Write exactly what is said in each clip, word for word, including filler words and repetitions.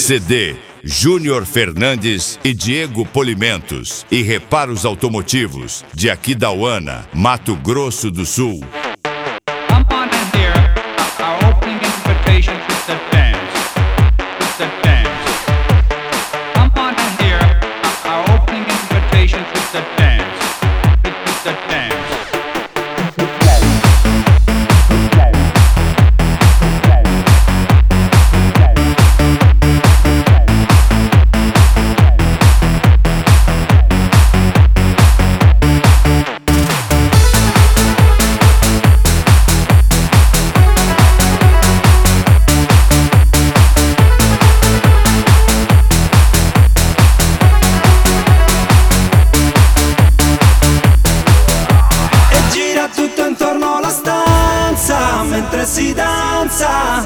C D Júnior Fernandes e Diego Polimentos e Reparos Automotivos de Aquidauana, Mato Grosso do Sul. Mentre si danza,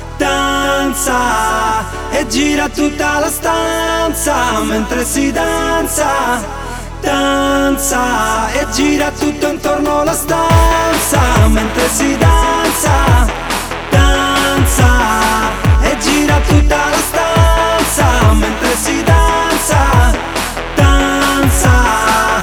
danza e gira tutta la stanza. Mentre si danza, danza e gira tutto intorno alla stanza. Mentre si danza, danza e gira tutta la stanza. Mentre si danza, danza.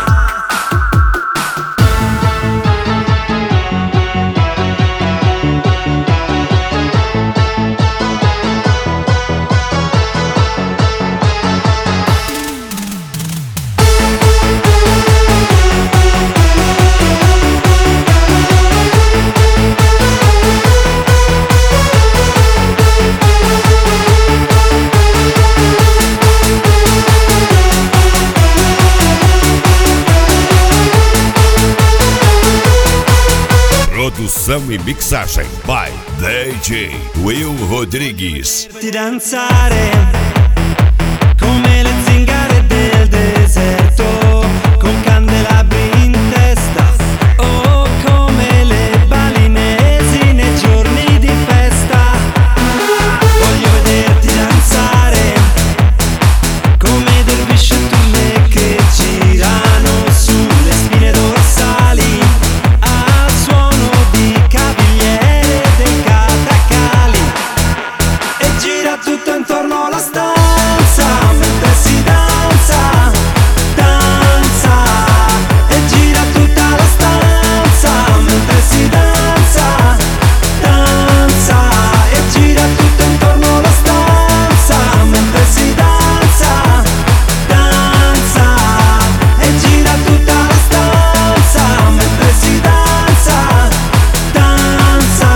Produção e mixagem by D J Will Rodrigues. Di danzare come le zingare del deserto, con candelabri in testa, o come le balinesi nei giorni di festa. Voglio vederti danzare come dervisci e turne che girano sulle spine dorsali al suono di cavigliere dei catacali. E gira tutto intorno alla stanza. Mentre si danza, danza e gira tutta la stanza. Mentre si danza, danza e gira tutto intorno alla stanza. Mentre si danza, danza e gira tutta la stanza. Mentre si danza, danza.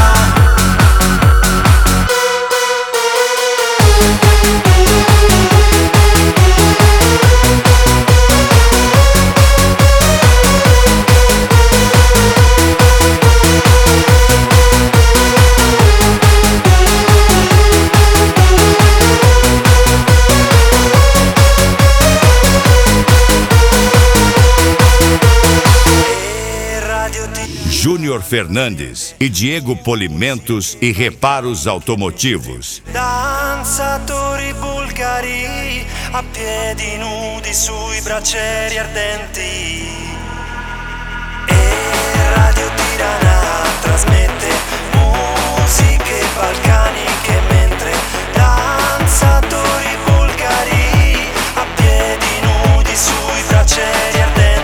Júnior Fernandes e Diego Polimentos e Reparos Automotivos. Danzatori bulgari a piedi nudi sui braccieri ardenti. E Radio Tirana trasmette musiche balcaniche mentre danzatori bulgari a piedi nudi sui braccieri ardenti.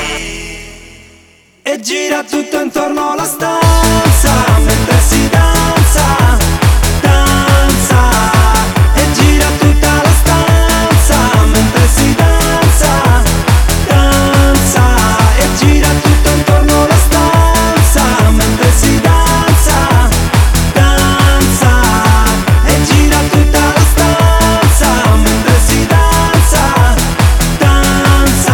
E gira tutto intorno alla stanza. Mentre si danza, danza e gira tutta la stanza. Mentre si danza, danza e gira tutto intorno alla stanza. Mentre si danza, danza e gira tutta la stanza. Mentre si danza, danza.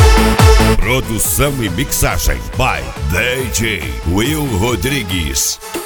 Produção e mixagem by D J Will Rodrigues.